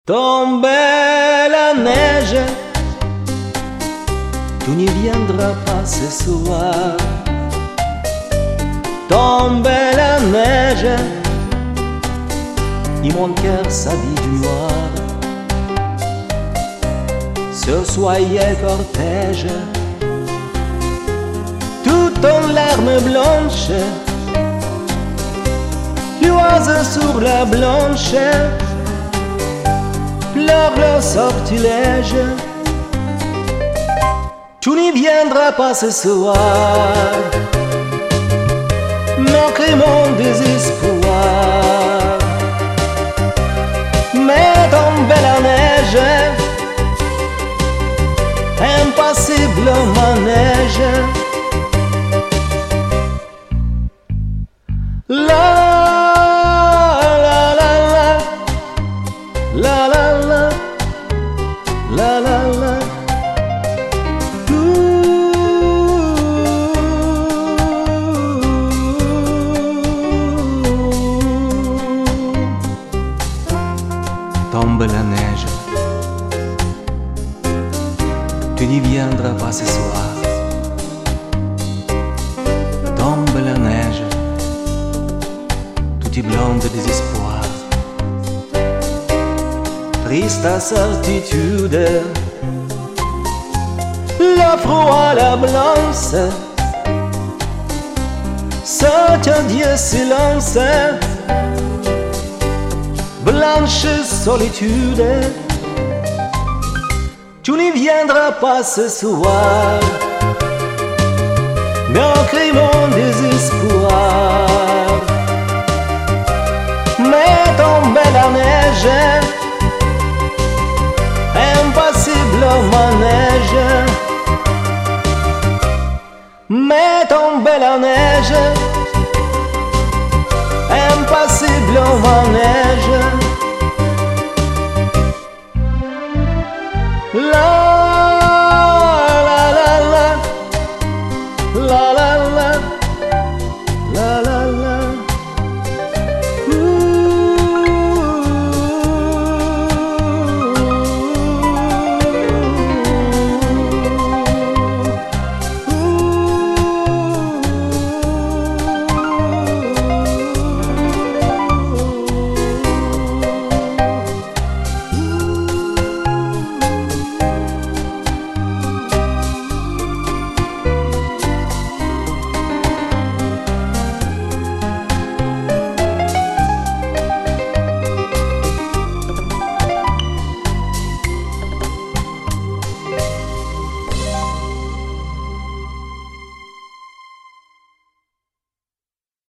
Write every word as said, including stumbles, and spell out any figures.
Tombait la neige, tu n'y viendras pas ce soir. Tombait la neige, et mon cœur s'habille du noir. Ce soyeux cortège, tout en larmes blanches, l'oiseau sur la blanche pleure le sortilège. Tu n'y viendras pas ce soir, malgré mon désespoir. Mais tombait la neige, impassible manège. La la la la la la la la la la. Tombe la neige, tu n'y viendras pas ce soir. Tombe la neige, tout est blanc de désespoir. Triste certitude, la froid, la blanche, cet adieu silence, blanche solitude. Tu n'y viendras pas ce soir, malgré mon désespoir. Mais tombait la neige, impassible manège. Mais tombait la neige, impassible manège.